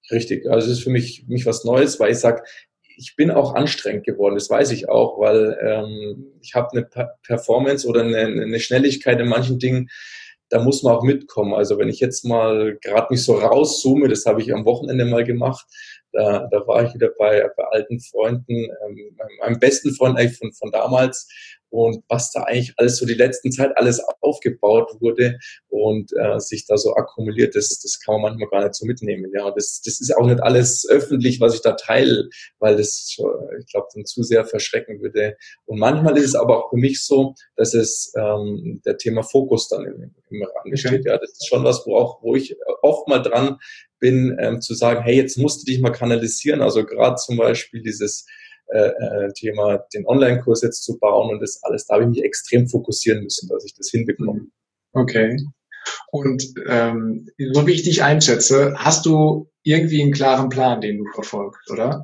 Richtig. Also es ist für mich was Neues, weil ich sage, ich bin auch anstrengend geworden, das weiß ich auch, weil ich habe eine Performance oder eine Schnelligkeit in manchen Dingen, da muss man auch mitkommen. Also wenn ich jetzt mal gerade mich so rauszoome, das habe ich am Wochenende mal gemacht, da war ich wieder bei alten Freunden, meinem besten Freund eigentlich von damals, und was da eigentlich alles so die letzten Zeit alles aufgebaut wurde und sich da so akkumuliert, das kann man manchmal gar nicht so mitnehmen. Ja, das ist auch nicht alles öffentlich, was ich da teile, weil das, ich glaube, dann zu sehr verschrecken würde. Und manchmal ist es aber auch für mich so, dass es der Thema Fokus dann im Rande steht. Ja, das ist schon was, wo ich oft mal dran bin, zu sagen, hey, jetzt musst du dich mal kanalisieren. Also gerade zum Beispiel dieses Thema, den Online-Kurs jetzt zu bauen und das alles, da habe ich mich extrem fokussieren müssen, dass ich das hinbekomme. Okay. Und so wie ich dich einschätze, hast du irgendwie einen klaren Plan, den du verfolgst, oder?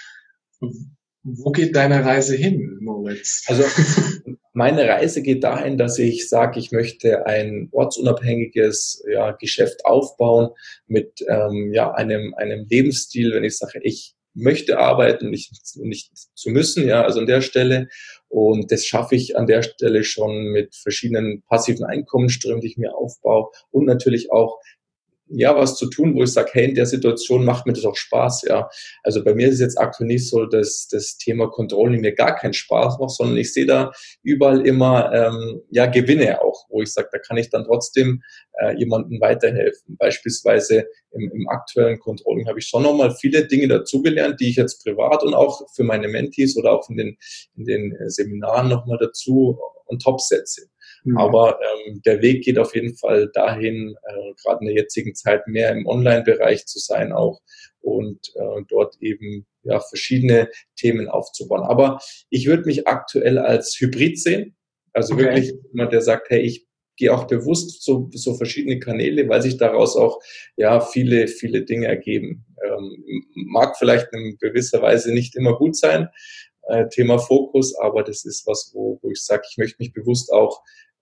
Wo geht deine Reise hin, Moritz? Also meine Reise geht dahin, dass ich sage, ich möchte ein ortsunabhängiges Geschäft aufbauen mit einem Lebensstil, wenn ich sage, ich möchte arbeiten, nicht zu müssen, ja, also an der Stelle. Und das schaffe ich an der Stelle schon mit verschiedenen passiven Einkommensströmen, die ich mir aufbaue, und natürlich auch was zu tun, wo ich sage, hey, in der Situation macht mir das auch Spaß, ja. Also bei mir ist es jetzt aktuell nicht so, dass das Thema Controlling mir gar keinen Spaß macht, sondern ich sehe da überall immer Gewinne auch, wo ich sage, da kann ich dann trotzdem jemandem weiterhelfen. Beispielsweise im aktuellen Controlling habe ich schon nochmal viele Dinge dazugelernt, die ich jetzt privat und auch für meine Mentees oder auch in den Seminaren nochmal dazu on top setze. Aber der Weg geht auf jeden Fall dahin, gerade in der jetzigen Zeit mehr im Online-Bereich zu sein auch und dort eben verschiedene Themen aufzubauen. Aber ich würde mich aktuell als Hybrid sehen. Also wirklich jemand, der sagt, hey, ich gehe auch bewusst so verschiedene Kanäle, weil sich daraus auch viele, viele Dinge ergeben. Mag vielleicht in gewisser Weise nicht immer gut sein, Thema Fokus, aber das ist was, wo ich sage, ich möchte mich bewusst auch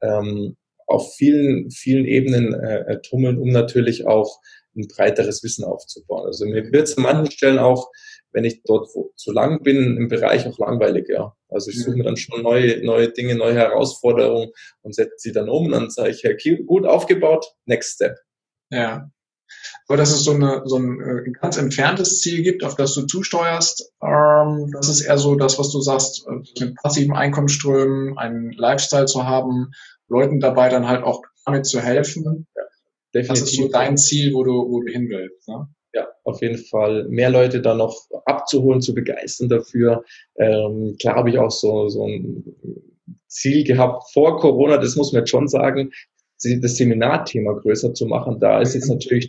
auf vielen, vielen Ebenen tummeln, um natürlich auch ein breiteres Wissen aufzubauen. Also mir wird es an manchen Stellen auch, wenn ich dort zu lang bin, im Bereich auch langweilig, ja. Also ich suche mir dann schon neue Dinge, neue Herausforderungen und setze sie dann um und dann sage ich, ja, gut aufgebaut, next step. Ja. Aber dass es so ein ganz entferntes Ziel gibt, auf das du zusteuerst, das ist eher so das, was du sagst, mit passiven Einkommensströmen, einen Lifestyle zu haben, Leuten dabei dann halt auch damit zu helfen. Ja, definitiv. Das ist so dein Ziel, wo du hin willst, ne? Ja, auf jeden Fall. Mehr Leute da noch abzuholen, zu begeistern dafür. Klar habe ich auch so ein Ziel gehabt vor Corona, das muss man jetzt schon sagen, das Seminarthema größer zu machen. Da ist jetzt natürlich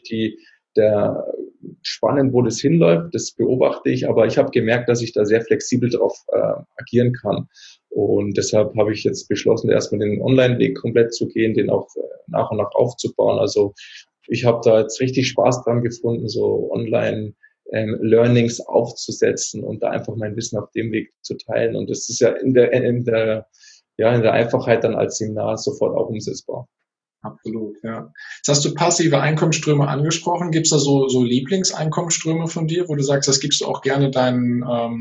der spannend, wo das hinläuft, das beobachte ich, aber ich habe gemerkt, dass ich da sehr flexibel drauf agieren kann. Und deshalb habe ich jetzt beschlossen, erstmal den Online-Weg komplett zu gehen, den auch nach und nach aufzubauen. Also ich habe da jetzt richtig Spaß dran gefunden, so Online-Learnings aufzusetzen und da einfach mein Wissen auf dem Weg zu teilen. Und das ist ja in der Einfachheit dann als Seminar sofort auch umsetzbar. Absolut, ja. Jetzt hast du passive Einkommensströme angesprochen. Gibt es da so Lieblingseinkommensströme von dir, wo du sagst, das gibst du auch gerne deinen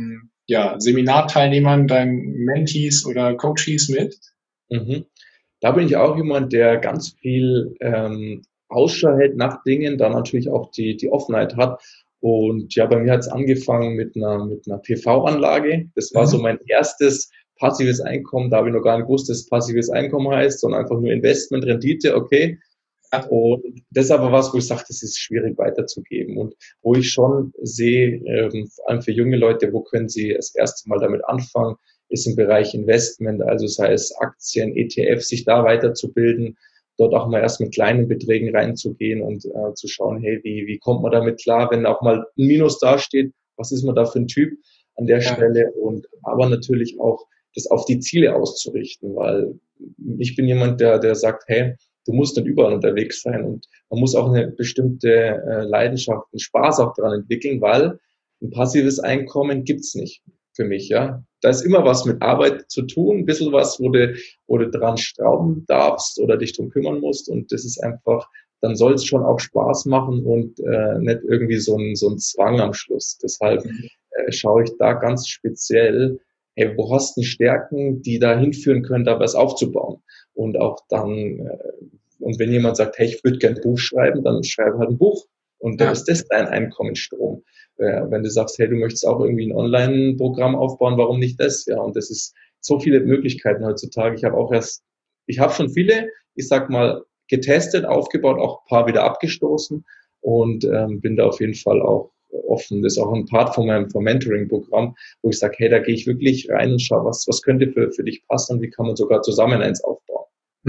Seminarteilnehmern, deinen Mentees oder Coaches mit? Mhm. Da bin ich auch jemand, der ganz viel Ausschau hält nach Dingen, da natürlich auch die Offenheit hat. Und ja, bei mir hat es angefangen mit einer PV-Anlage. Das war so mein erstes passives Einkommen. Da habe ich noch gar nicht gewusst, dass passives Einkommen heißt, sondern einfach nur Investment, Rendite, okay. Und das ist aber was, wo ich sage, das ist schwierig weiterzugeben und wo ich schon sehe, vor allem für junge Leute, wo können sie das erste Mal damit anfangen, ist im Bereich Investment, also sei es Aktien, ETF, sich da weiterzubilden, dort auch mal erst mit kleinen Beträgen reinzugehen und zu schauen, hey, wie kommt man damit klar, wenn auch mal ein Minus dasteht, was ist man da für ein Typ an der Stelle, und aber natürlich auch das auf die Ziele auszurichten, weil ich bin jemand, der sagt, hey, du musst nicht überall unterwegs sein und man muss auch eine bestimmte Leidenschaft, einen Spaß auch daran entwickeln, weil ein passives Einkommen gibt's nicht für mich, ja. Da ist immer was mit Arbeit zu tun, ein bisschen was, wo du dran schrauben darfst oder dich drum kümmern musst, und das ist einfach dann soll es schon auch Spaß machen und nicht irgendwie so ein Zwang am Schluss. Deshalb schaue ich da ganz speziell, hey, wo hast du Stärken, die da hinführen können, da was aufzubauen. Und auch dann, und wenn jemand sagt, hey, ich würde gerne ein Buch schreiben, dann schreibe halt ein Buch. Und dann ist das dein Einkommensstrom. Wenn du sagst, hey, du möchtest auch irgendwie ein Online-Programm aufbauen, warum nicht das? Ja, und das ist so viele Möglichkeiten heutzutage. Ich habe schon viele, ich sag mal, getestet, aufgebaut, auch ein paar wieder abgestoßen und bin da auf jeden Fall auch offen. Das ist auch ein Part von meinem Mentoring-Programm, wo ich sage, hey, da gehe ich wirklich rein und schaue, was könnte für dich passen und wie kann man sogar zusammen eins aufbauen.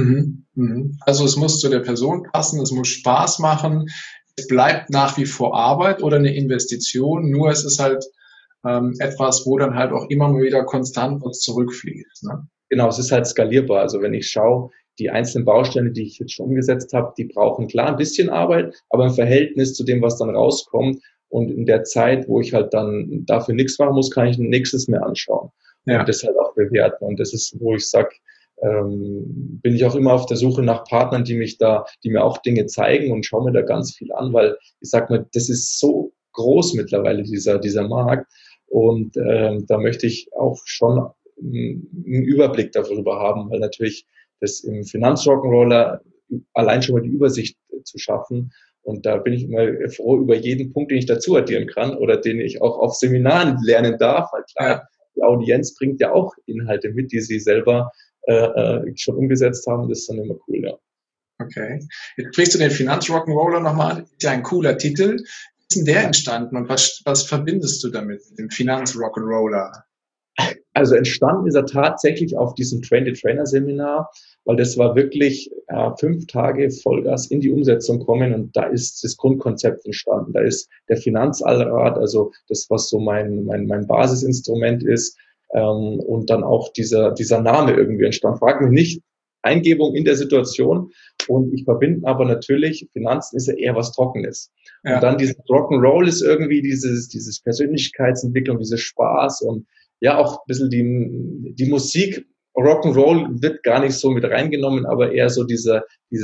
Also es muss zu der Person passen, es muss Spaß machen, es bleibt nach wie vor Arbeit oder eine Investition, nur es ist halt etwas, wo dann halt auch immer mal wieder konstant was zurückfließt. Ne? Genau, es ist halt skalierbar. Also wenn ich schaue, die einzelnen Bausteine, die ich jetzt schon umgesetzt habe, die brauchen klar ein bisschen Arbeit, aber im Verhältnis zu dem, was dann rauskommt und in der Zeit, wo ich halt dann dafür nichts machen muss, kann ich ein nächstes mehr anschauen und das halt auch bewerten. Und das ist, wo ich sage, bin ich auch immer auf der Suche nach Partnern, die mir auch Dinge zeigen und schaue mir da ganz viel an, weil ich sag mal, das ist so groß mittlerweile, dieser Markt. Und da möchte ich auch schon einen Überblick darüber haben, weil natürlich das im Finanzrock'n'Roller allein schon mal die Übersicht zu schaffen. Und da bin ich immer froh über jeden Punkt, den ich dazu addieren kann oder den ich auch auf Seminaren lernen darf. Weil klar, die Audienz bringt ja auch Inhalte mit, die sie selber schon umgesetzt haben. Das ist dann immer cool, ja. Okay. Jetzt sprichst du den Finanzrock'n'Roller nochmal an. Ist ja ein cooler Titel. Wie ist denn der entstanden und was verbindest du damit, dem Finanzrock'n'Roller? Also entstanden ist er tatsächlich auf diesem Train-the-Trainer-Seminar, weil das war wirklich 5 Tage Vollgas in die Umsetzung kommen und da ist das Grundkonzept entstanden. Da ist der Finanzallrad, also das, was so mein Basisinstrument ist, und dann auch dieser Name irgendwie entstanden. Frag mich nicht, Eingebung in der Situation und ich verbinde aber natürlich, Finanzen ist ja eher was Trockenes. Ja. Und dann dieses Rock'n'Roll ist irgendwie dieses Persönlichkeitsentwicklung, dieses Spaß und ja auch ein bisschen die Musik. Rock'n'Roll wird gar nicht so mit reingenommen, aber eher so dieser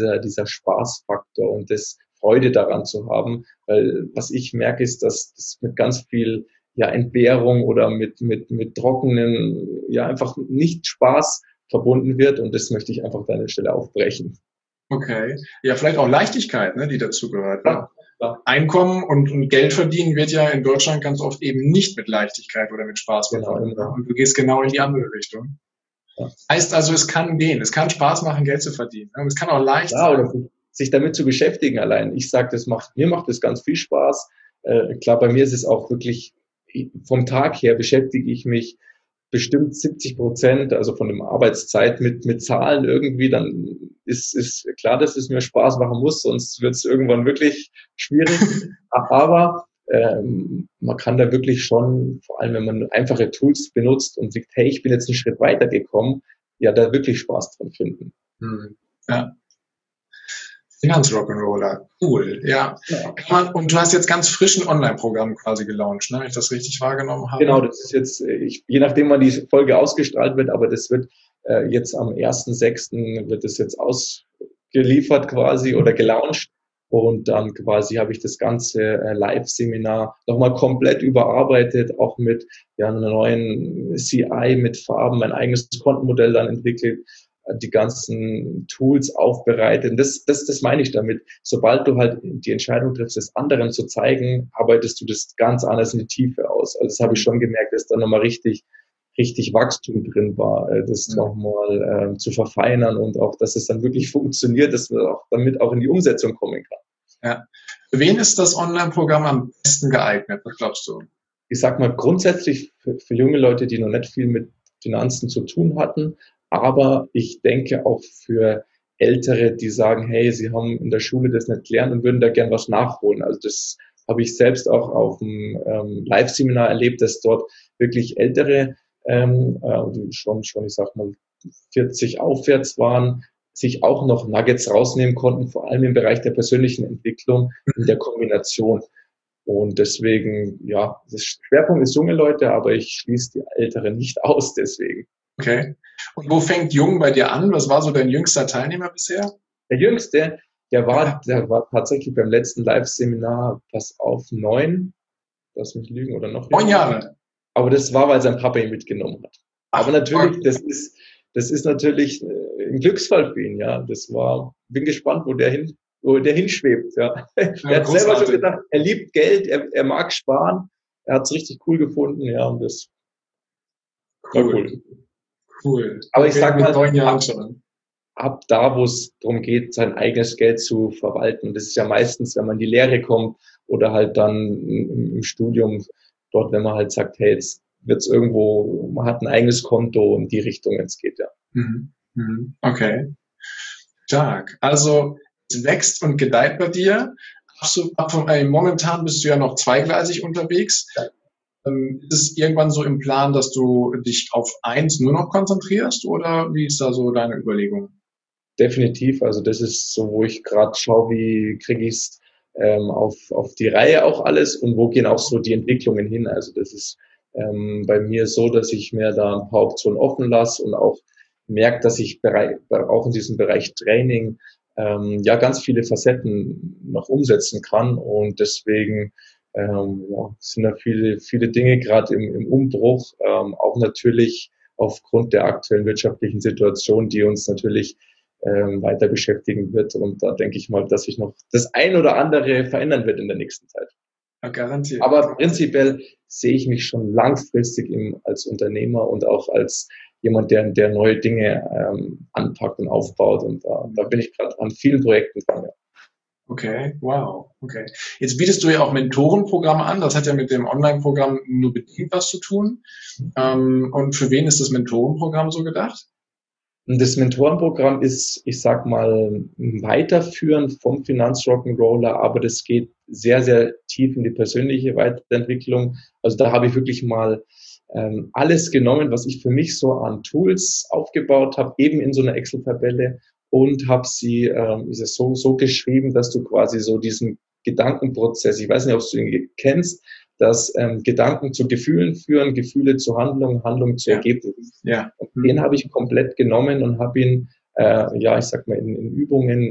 Spaßfaktor und das Freude daran zu haben. Weil was ich merke, ist, dass das mit ganz viel Entbehrung oder mit trockenen, einfach nicht Spaß verbunden wird und das möchte ich einfach an der Stelle aufbrechen. Okay. Ja, vielleicht auch Leichtigkeit, ne, die dazu gehört. Ja. Einkommen und Geld verdienen wird ja in Deutschland ganz oft eben nicht mit Leichtigkeit oder mit Spaß verbunden. Genau. Und du gehst genau in die andere Richtung. Ja. Heißt also, es kann gehen. Es kann Spaß machen, Geld zu verdienen. Und es kann auch leicht sein. Oder sich damit zu beschäftigen allein. Ich sage, mir macht das ganz viel Spaß. Klar, bei mir ist es auch wirklich, vom Tag her beschäftige ich mich bestimmt 70%, also von der Arbeitszeit mit Zahlen irgendwie, dann ist klar, dass es mir Spaß machen muss, sonst wird es irgendwann wirklich schwierig. Aber man kann da wirklich schon, vor allem wenn man einfache Tools benutzt und sagt, hey, ich bin jetzt einen Schritt weitergekommen, da wirklich Spaß dran finden. Ja. Finanzrock'n'Roller, cool, ja. Und du hast jetzt ganz frischen Online-Programm quasi gelauncht, ne? Wenn ich das richtig wahrgenommen habe. Genau, das ist jetzt, je nachdem, wann die Folge ausgestrahlt wird, aber das wird jetzt am 1.6. wird das jetzt ausgeliefert quasi oder gelauncht und dann quasi habe ich das ganze Live-Seminar nochmal komplett überarbeitet, auch mit einer neuen CI, mit Farben, mein eigenes Kontenmodell dann entwickelt, die ganzen Tools aufbereiten. Das meine ich damit. Sobald du halt die Entscheidung triffst, es anderen zu zeigen, arbeitest du das ganz anders in die Tiefe aus. Also das habe ich schon gemerkt, dass da nochmal richtig Wachstum drin war, das nochmal zu verfeinern und auch, dass es dann wirklich funktioniert, dass man auch damit auch in die Umsetzung kommen kann. Ja. Für wen ist das Online-Programm am besten geeignet? Was glaubst du? Ich sag mal grundsätzlich für junge Leute, die noch nicht viel mit Finanzen zu tun hatten, aber ich denke auch für Ältere, die sagen, hey, sie haben in der Schule das nicht gelernt und würden da gern was nachholen. Also das habe ich selbst auch auf dem Live-Seminar erlebt, dass dort wirklich Ältere schon, ich sag mal, 40 aufwärts waren, sich auch noch Nuggets rausnehmen konnten, vor allem im Bereich der persönlichen Entwicklung in der Kombination. Und deswegen, das Schwerpunkt ist junge Leute, aber ich schließe die Älteren nicht aus deswegen. Okay. Und wo fängt jung bei dir an? Was war so dein jüngster Teilnehmer bisher? Der jüngste, Der war tatsächlich beim letzten Live-Seminar, pass auf, 9, lass mich lügen, oder noch 9 jünger. Jahre. Aber das war, weil sein Papa ihn mitgenommen hat. Ach, Aber natürlich, okay. das ist natürlich ein Glücksfall für ihn, ja. Bin gespannt, wo der hinschwebt, ja. Ja, Er hat selber schon großartig. gesagt, er liebt Geld, er mag sparen, er hat es richtig cool gefunden, ja, und das war Cool, cool. cool. Aber ich Okay, sag mit mal, 9 Jahren schon. ab da, wo es darum geht, sein eigenes Geld zu verwalten. Und das ist ja meistens, wenn man in die Lehre kommt oder halt dann im Studium, dort, wenn man halt sagt, hey, jetzt wird's irgendwo, man hat ein eigenes Konto und die Richtung, wenn es geht, ja. Mhm. Mhm. Okay, stark. Also es wächst und gedeiht bei dir. Momentan bist du ja noch zweigleisig unterwegs. Ist es irgendwann so im Plan, dass du dich auf eins nur noch konzentrierst oder wie ist da so deine Überlegung? Definitiv. Also das ist so, wo ich gerade schaue, wie kriege ich es auf die Reihe auch alles und wo gehen auch so die Entwicklungen hin. Also das ist bei mir so, dass ich mir da ein paar Optionen offen lasse und auch merke, dass ich auch in diesem Bereich Training ja ganz viele Facetten noch umsetzen kann und deswegen ja, sind da viele Dinge gerade im Umbruch, auch natürlich aufgrund der aktuellen wirtschaftlichen Situation, die uns natürlich weiter beschäftigen wird. Und da denke ich mal, dass sich noch das ein oder andere verändern wird in der nächsten Zeit. Ja, garantiert. Aber prinzipiell sehe ich mich schon langfristig als Unternehmer und auch als jemand, der neue Dinge anpackt und aufbaut. Und da bin ich gerade an vielen Projekten dran. Ja. Okay, wow, okay. Jetzt bietest du ja auch Mentorenprogramme an. Das hat ja mit dem Online-Programm nur bedingt was zu tun. Und für wen ist das Mentorenprogramm so gedacht? Und das Mentorenprogramm ist, ich sag mal, ein Weiterführen vom Finanz-Rock'n'Roller, aber das geht sehr, sehr tief in die persönliche Weiterentwicklung. Also da habe ich wirklich mal alles genommen, was ich für mich so an Tools aufgebaut habe, eben in so einer Excel-Tabelle und habe sie ist es so geschrieben, dass du quasi so diesen Gedankenprozess, ich weiß nicht, ob du ihn kennst, dass Gedanken zu Gefühlen führen, Gefühle zu Handlungen, Handlungen zu Ergebnissen. Ja. Und den habe ich komplett genommen und habe ihn, ja, ich sag mal, in Übungen,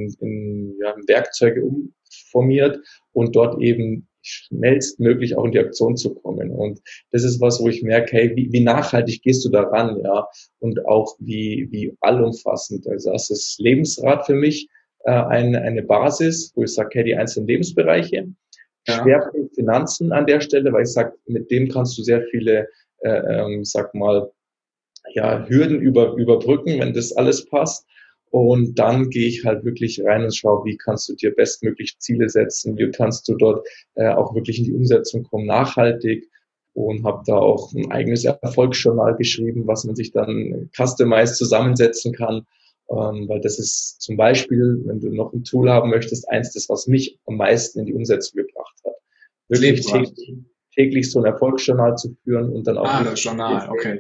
in Werkzeuge umformiert und dort eben schnellstmöglich auch in die Aktion zu kommen. Und das ist was, wo ich merke, hey, wie nachhaltig gehst du daran, ja, und auch wie allumfassend. Also das ist Lebensrat für mich eine Basis, wo ich sage, hey, die einzelnen Lebensbereiche, Schwerpunkt Finanzen an der Stelle, weil ich sage, mit dem kannst du sehr viele, sag mal, ja, Hürden überbrücken, wenn das alles passt. Und dann gehe ich halt wirklich rein und schaue, wie kannst du dir bestmöglich Ziele setzen, wie kannst du dort auch wirklich in die Umsetzung kommen, nachhaltig. Und habe da auch ein eigenes Erfolgsjournal geschrieben, was man sich dann customized zusammensetzen kann. Weil das ist zum Beispiel, wenn du noch ein Tool haben möchtest, eins das, was mich am meisten in die Umsetzung gebracht hat. Wirklich täglich so ein Erfolgsjournal zu führen und dann auch das Journal, okay.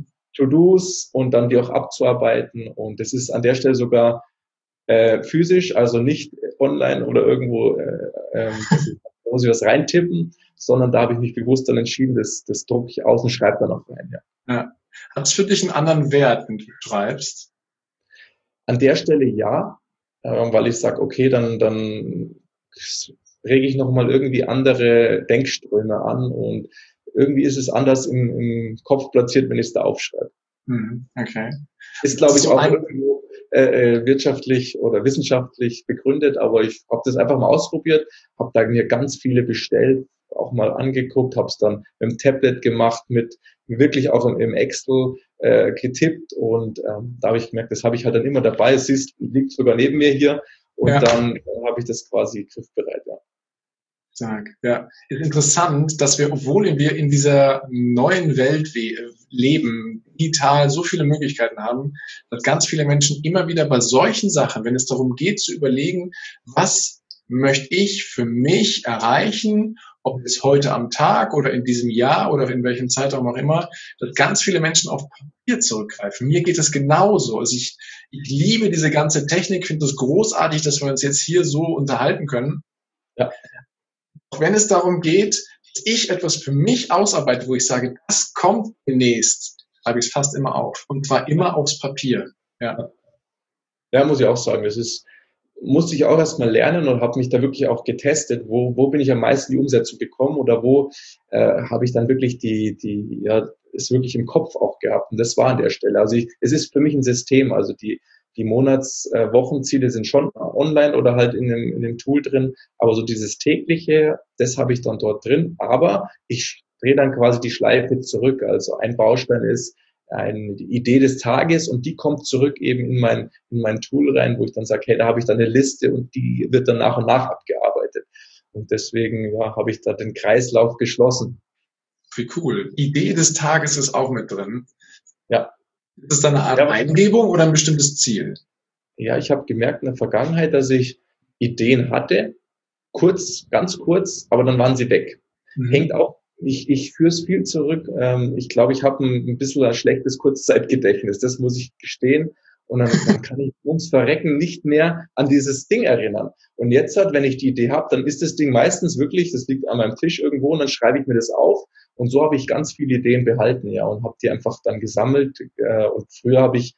To-Dos und dann die auch abzuarbeiten. Und das ist an der Stelle sogar physisch, also nicht online oder irgendwo, da muss ich was reintippen, sondern da habe ich mich bewusst dann entschieden, das drucke ich aus und schreibe dann auch rein. Ja. Hat es für dich einen anderen Wert, wenn du schreibst? An der Stelle ja, weil ich sage, okay, dann rege ich nochmal irgendwie andere Denkströme an und irgendwie ist es anders im Kopf platziert, wenn ich es da aufschreibe. Okay. Ist, glaube ich, auch irgendwo wirtschaftlich oder wissenschaftlich begründet, aber ich habe das einfach mal ausprobiert, habe da mir ganz viele bestellt, auch mal angeguckt, habe es dann mit dem Tablet gemacht, mit wirklich auch im Excel getippt und da habe ich gemerkt, das habe ich halt dann immer dabei, es liegt sogar neben mir hier und dann habe ich das quasi griffbereit, ja. Ja, ist interessant, dass wir, obwohl wir in dieser neuen Welt leben, digital so viele Möglichkeiten haben, dass ganz viele Menschen immer wieder bei solchen Sachen, wenn es darum geht zu überlegen, was möchte ich für mich erreichen, ob es heute am Tag oder in diesem Jahr oder in welchem Zeitraum auch immer, dass ganz viele Menschen auf Papier zurückgreifen. Mir geht es genauso. Also ich liebe diese ganze Technik, finde es großartig, dass wir uns jetzt hier so unterhalten können. Ja. Auch wenn es darum geht, dass ich etwas für mich ausarbeite, wo ich sage, das kommt demnächst, schreibe ich es fast immer auf. Und zwar immer aufs Papier. Ja, muss ich auch sagen. Das ist musste ich auch erstmal lernen und habe mich da wirklich auch getestet, wo bin ich am meisten die Umsetzung bekommen oder wo habe ich dann wirklich ist wirklich im Kopf auch gehabt. Und das war an der Stelle. Also es ist für mich ein System. Also die Wochenziele sind schon online oder halt in dem Tool drin. Aber so dieses tägliche, das habe ich dann dort drin. Aber ich drehe dann quasi die Schleife zurück. Also ein Baustein ist eine Idee des Tages und die kommt zurück eben in mein Tool rein, wo ich dann sage, hey, da habe ich dann eine Liste und die wird dann nach und nach abgearbeitet. Und deswegen habe ich da den Kreislauf geschlossen. Wie cool. Idee des Tages ist auch mit drin. Ja. Ist das dann eine Art Eingebung oder ein bestimmtes Ziel? Ja, ich habe gemerkt in der Vergangenheit, dass ich Ideen hatte, ganz kurz, aber dann waren sie weg. Hängt auch, ich führe es viel zurück. Ich glaube, ich habe ein bisschen ein schlechtes Kurzzeitgedächtnis, das muss ich gestehen. Und dann kann ich ums Verrecken nicht mehr an dieses Ding erinnern. Und jetzt wenn ich die Idee habe, dann ist das Ding meistens wirklich, das liegt an meinem Tisch irgendwo und dann schreibe ich mir das auf. Und so habe ich ganz viele Ideen behalten, ja, und habe die einfach dann gesammelt. Und früher habe ich,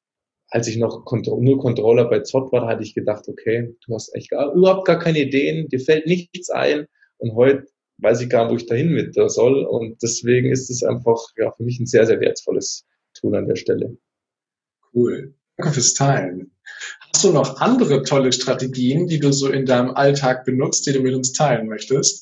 als ich noch nur Controller bei Zott war, hatte ich gedacht, okay, du hast echt überhaupt gar keine Ideen, dir fällt nichts ein. Und heute weiß ich gar nicht, wo ich dahin mit soll. Und deswegen ist es einfach für mich ein sehr, sehr wertvolles Tool an der Stelle. Cool. Danke fürs Teilen. Hast du noch andere tolle Strategien, die du so in deinem Alltag benutzt, die du mit uns teilen möchtest?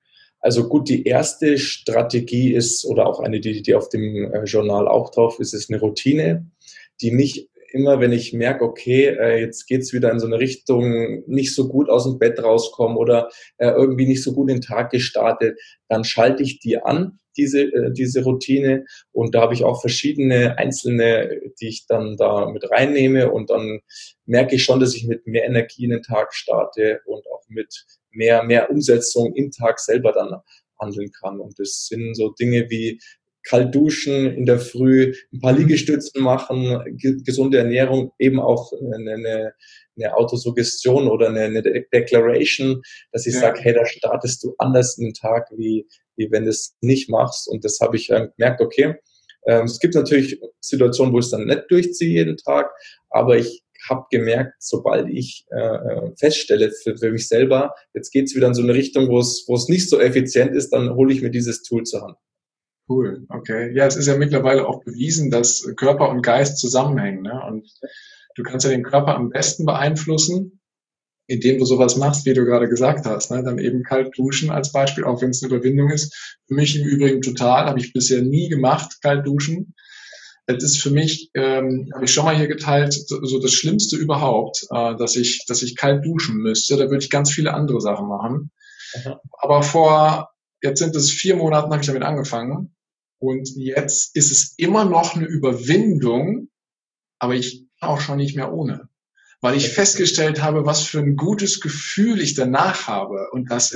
Also gut, die erste Strategie ist, oder auch eine, die auf dem Journal auch drauf ist, ist eine Routine, die mich immer, wenn ich merke, okay, jetzt geht's wieder in so eine Richtung, nicht so gut aus dem Bett rauskommen oder irgendwie nicht so gut den Tag gestartet, dann schalte ich die an, diese Routine. Und da habe ich auch verschiedene einzelne, die ich dann da mit reinnehme. Und dann merke ich schon, dass ich mit mehr Energie in den Tag starte und auch mit mehr Umsetzung im Tag selber dann handeln kann. Und das sind so Dinge wie kalt duschen in der Früh, ein paar Liegestützen machen, gesunde Ernährung, eben auch eine Autosuggestion oder eine Declaration, dass ich sage, hey, da startest du anders in den Tag, wie wenn du es nicht machst. Und das habe ich gemerkt, okay, es gibt natürlich Situationen, wo ich es dann nicht durchziehe jeden Tag, aber ich habe gemerkt, sobald ich feststelle für mich selber, jetzt geht's wieder in so eine Richtung, wo es nicht so effizient ist, dann hole ich mir dieses Tool zur Hand. Cool, okay. Ja, es ist ja mittlerweile auch bewiesen, dass Körper und Geist zusammenhängen. Ne? Und du kannst ja den Körper am besten beeinflussen, indem du sowas machst, wie du gerade gesagt hast. Ne? Dann eben kalt duschen als Beispiel, auch wenn es eine Überwindung ist. Für mich im Übrigen total, habe ich bisher nie gemacht, kalt duschen. Es ist für mich, habe ich schon mal hier geteilt, so das Schlimmste überhaupt, dass ich kalt duschen müsste. Da würde ich ganz viele andere Sachen machen. Aha. Aber jetzt sind es 4 Monaten, habe ich damit angefangen. Und jetzt ist es immer noch eine Überwindung, aber ich kann auch schon nicht mehr ohne. Weil ich festgestellt habe, was für ein gutes Gefühl ich danach habe. Und das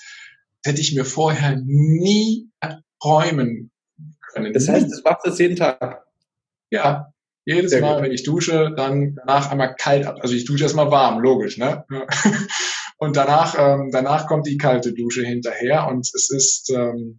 hätte ich mir vorher nie träumen können. Das heißt, das machst du jeden Tag? Ja, jedes Mal, wenn ich dusche, dann danach einmal kalt ab. Also ich dusche erstmal warm, logisch, ne? Und danach kommt die kalte Dusche hinterher und es ist,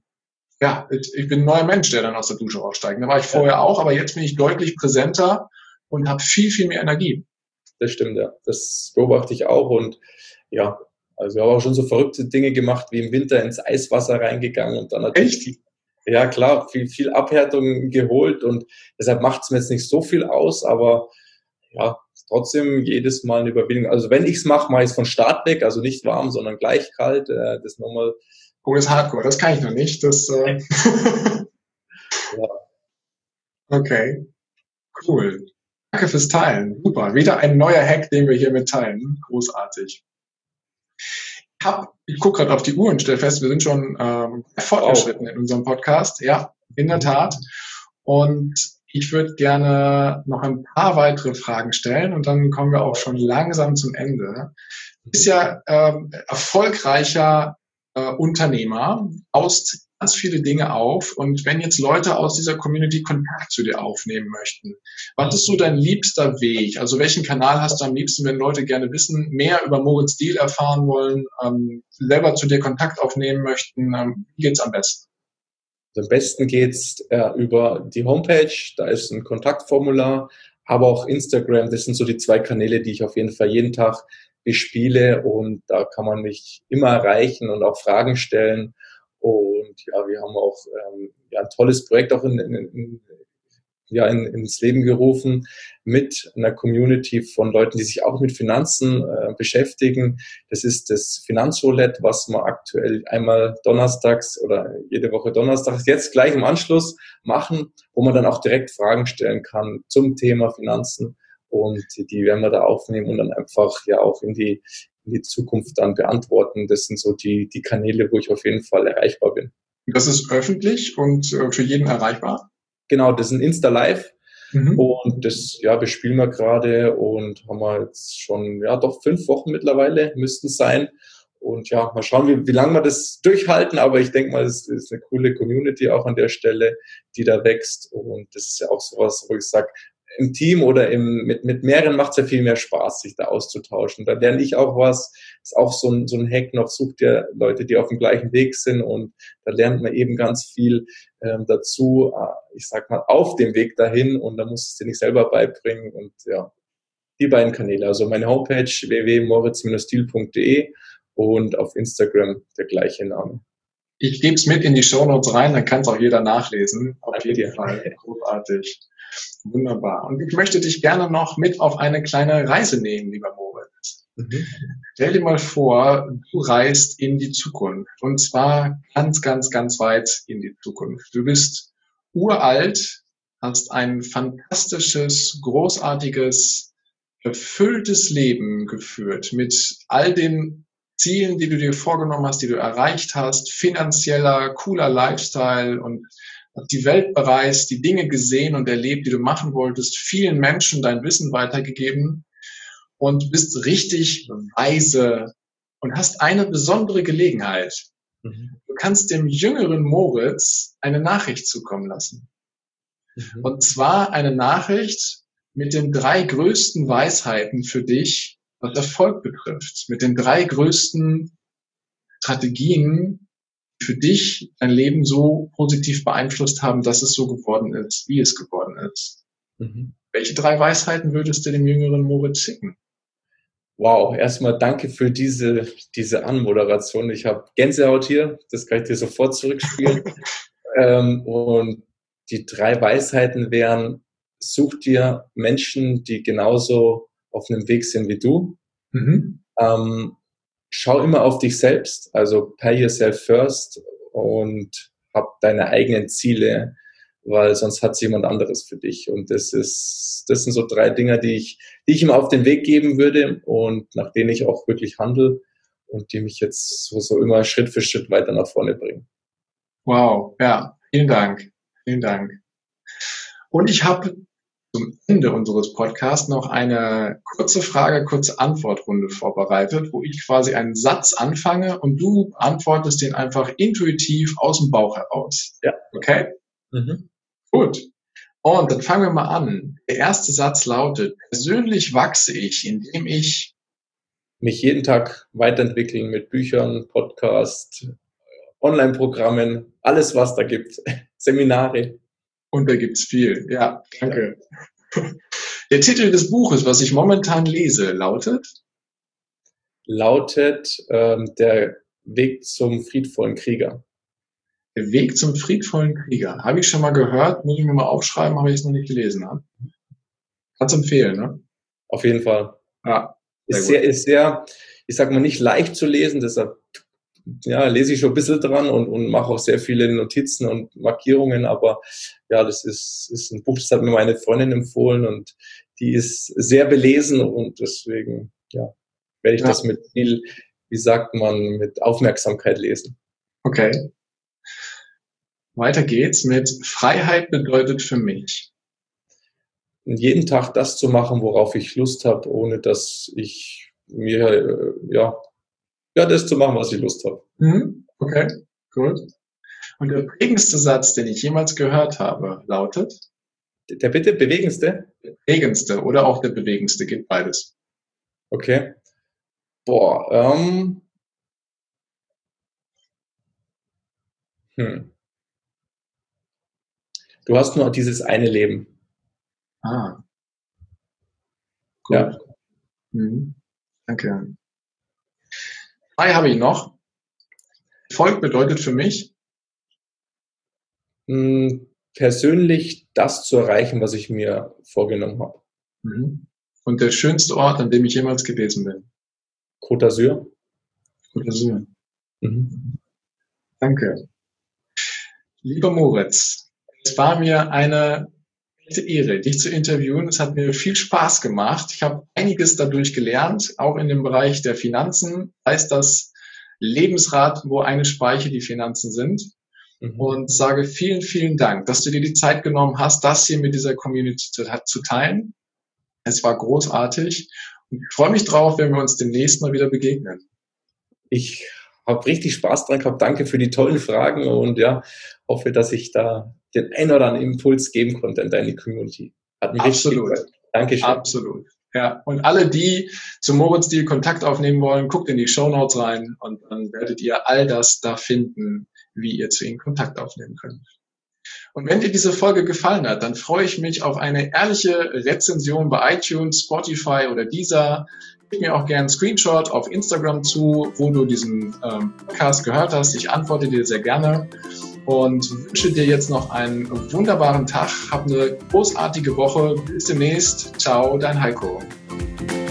ich bin ein neuer Mensch, der dann aus der Dusche aussteigt. Da war ich vorher auch, aber jetzt bin ich deutlich präsenter und habe viel, viel mehr Energie. Das stimmt, ja. Das beobachte ich auch und ja, also ich habe auch schon so verrückte Dinge gemacht, wie im Winter ins Eiswasser reingegangen und dann natürlich viel Abhärtung geholt und deshalb macht es mir jetzt nicht so viel aus, aber ja, trotzdem jedes Mal eine Überwindung. Also wenn ich es mache ich es von Start weg, also nicht warm, sondern gleich kalt. Das nochmal. Oh, das ist Hardcore, das kann ich noch nicht. Ja. Okay, cool. Danke fürs Teilen. Super. Wieder ein neuer Hack, den wir hier mitteilen. Großartig. Ich gucke gerade auf die Uhr und stelle fest, wir sind schon fortgeschritten in unserem Podcast. Ja, in der Tat. Und ich würde gerne noch ein paar weitere Fragen stellen und dann kommen wir auch schon langsam zum Ende. Du bist ja erfolgreicher Unternehmer, baust ganz viele Dinge auf und wenn jetzt Leute aus dieser Community Kontakt zu dir aufnehmen möchten, was ist so dein liebster Weg? Also welchen Kanal hast du am liebsten, wenn Leute gerne wissen, mehr über Moritz Diehl erfahren wollen, selber zu dir Kontakt aufnehmen möchten? Wie geht's am besten? Also am besten geht's über die Homepage, da ist ein Kontaktformular, aber auch Instagram. Das sind so die zwei Kanäle, die ich auf jeden Fall jeden Tag bespiele, und da kann man mich immer erreichen und auch Fragen stellen. Und ja, wir haben auch ein tolles Projekt auch ins Leben gerufen mit einer Community von Leuten, die sich auch mit Finanzen beschäftigen. Das ist das Finanzroulette, was wir aktuell einmal donnerstags oder jede Woche donnerstags jetzt gleich im Anschluss machen, wo man dann auch direkt Fragen stellen kann zum Thema Finanzen, und die werden wir da aufnehmen und dann einfach ja auch in die Zukunft dann beantworten. Das sind so die Kanäle, wo ich auf jeden Fall erreichbar bin. Das ist öffentlich und für jeden erreichbar? Genau, das ist ein Insta-Live. Mhm. Und das, bespielen wir gerade und haben wir jetzt schon, doch 5 Wochen mittlerweile müssten es sein. Und ja, mal schauen, wie lange wir das durchhalten. Aber ich denke mal, es ist eine coole Community auch an der Stelle, die da wächst. Und das ist ja auch sowas, wo ich sage, im Team oder mit mehreren macht es ja viel mehr Spaß, sich da auszutauschen. Da lerne ich auch was. Ist auch so ein Hack noch, sucht ihr Leute, die auf dem gleichen Weg sind, und da lernt man eben ganz viel dazu, ich sag mal, auf dem Weg dahin, und da muss es dir nicht selber beibringen. Und ja, die beiden Kanäle, also meine Homepage www.moritz-stil.de und auf Instagram der gleiche Name. Ich gebe es mit in die Shownotes rein, dann kann es auch jeder nachlesen. Auf Danke jeden dir. Fall. Großartig. Wunderbar. Und ich möchte dich gerne noch mit auf eine kleine Reise nehmen, lieber Moritz. Stell dir mal vor, du reist in die Zukunft. Und zwar ganz, ganz, ganz weit in die Zukunft. Du bist uralt, hast ein fantastisches, großartiges, erfülltes Leben geführt mit all den Zielen, die du dir vorgenommen hast, die du erreicht hast, finanzieller, cooler Lifestyle, und hast die Welt bereist, die Dinge gesehen und erlebt, die du machen wolltest, vielen Menschen dein Wissen weitergegeben und bist richtig weise und hast eine besondere Gelegenheit. Du kannst dem jüngeren Moritz eine Nachricht zukommen lassen. Und zwar eine Nachricht mit den 3 größten Weisheiten für dich, was Erfolg betrifft. Mit den 3 größten Strategien, die für dich dein Leben so positiv beeinflusst haben, dass es so geworden ist, wie es geworden ist. Welche 3 Weisheiten würdest du dem jüngeren Moritz schicken? Wow, erstmal danke für diese Anmoderation. Ich habe Gänsehaut hier, das kann ich dir sofort zurückspielen. Und die 3 Weisheiten wären: Such dir Menschen, die genauso auf einem Weg sind wie du. Schau immer auf dich selbst, also pay yourself first, und hab deine eigenen Ziele, weil sonst hat es jemand anderes für dich. Und das sind so 3 Dinge, die ich ihm auf den Weg geben würde und nach denen ich auch wirklich handle und die mich jetzt so immer Schritt für Schritt weiter nach vorne bringen. Wow, ja, vielen Dank. Vielen Dank. Und ich habe zum Ende unseres Podcasts noch eine kurze Frage, kurze Antwortrunde vorbereitet, wo ich quasi einen Satz anfange und du antwortest den einfach intuitiv aus dem Bauch heraus. Ja. Okay? Gut. Und dann fangen wir mal an. Der erste Satz lautet: Persönlich wachse ich, indem ich mich jeden Tag weiterentwickeln mit Büchern, Podcasts, Online-Programmen, alles, was da gibt, Seminare. Und da gibt's viel. Ja, danke. Der Titel des Buches, was ich momentan lese, lautet Der Weg zum friedvollen Krieger. Der Weg zum friedvollen Krieger. Habe ich schon mal gehört, muss ich mir mal aufschreiben, habe ich es noch nicht gelesen. Ne? Kannst empfehlen, ne? Auf jeden Fall. Ja, ist sehr, ich sag mal, nicht leicht zu lesen, deshalb lese ich schon ein bisschen dran und mache auch sehr viele Notizen und Markierungen, aber ja, das ist ein Buch, das hat mir meine Freundin empfohlen und die ist sehr belesen, und deswegen, werde ich das mit viel, wie sagt man, mit Aufmerksamkeit lesen. Okay. Weiter geht's mit Freiheit bedeutet für mich. Jeden Tag das zu machen, worauf ich Lust habe, ohne dass ich mir, das zu machen, was ich Lust habe. Okay, gut. Und der prägendste Satz, den ich jemals gehört habe, lautet? Der bitte bewegendste? Der prägendste oder auch der bewegendste, geht beides. Okay. Du hast nur dieses eine Leben. Gut. Ja. Danke. 3 habe ich noch. Erfolg bedeutet für mich, persönlich das zu erreichen, was ich mir vorgenommen habe. und der schönste Ort, an dem ich jemals gewesen bin. Côte d'Azur. Côte d'Azur. Danke. Lieber Moritz, es war mir eine echte Ehre, dich zu interviewen. Es hat mir viel Spaß gemacht. Ich habe einiges dadurch gelernt, auch in dem Bereich der Finanzen. Heißt das Lebensrad, wo eine Speiche die Finanzen sind. Und sage vielen, vielen Dank, dass du dir die Zeit genommen hast, das hier mit dieser Community zu teilen. Es war großartig und ich freue mich drauf, wenn wir uns demnächst mal wieder begegnen. Ich habe richtig Spaß dran gehabt. Danke für die tollen Fragen und ja, hoffe, dass ich da den einen oder anderen Impuls geben konnte in deine Community. Hat mich Absolut. Richtig gefreut. Dankeschön. Absolut. Ja, und alle, die zum Moritz Deal Kontakt aufnehmen wollen, guckt in die Shownotes rein und dann werdet ihr all das da finden, wie ihr zu ihnen Kontakt aufnehmen könnt. Und wenn dir diese Folge gefallen hat, dann freue ich mich auf eine ehrliche Rezension bei iTunes, Spotify oder Deezer. Gib mir auch gerne einen Screenshot auf Instagram zu, wo du diesen Podcast gehört hast. Ich antworte dir sehr gerne und wünsche dir jetzt noch einen wunderbaren Tag. Hab eine großartige Woche. Bis demnächst. Ciao, dein Heiko.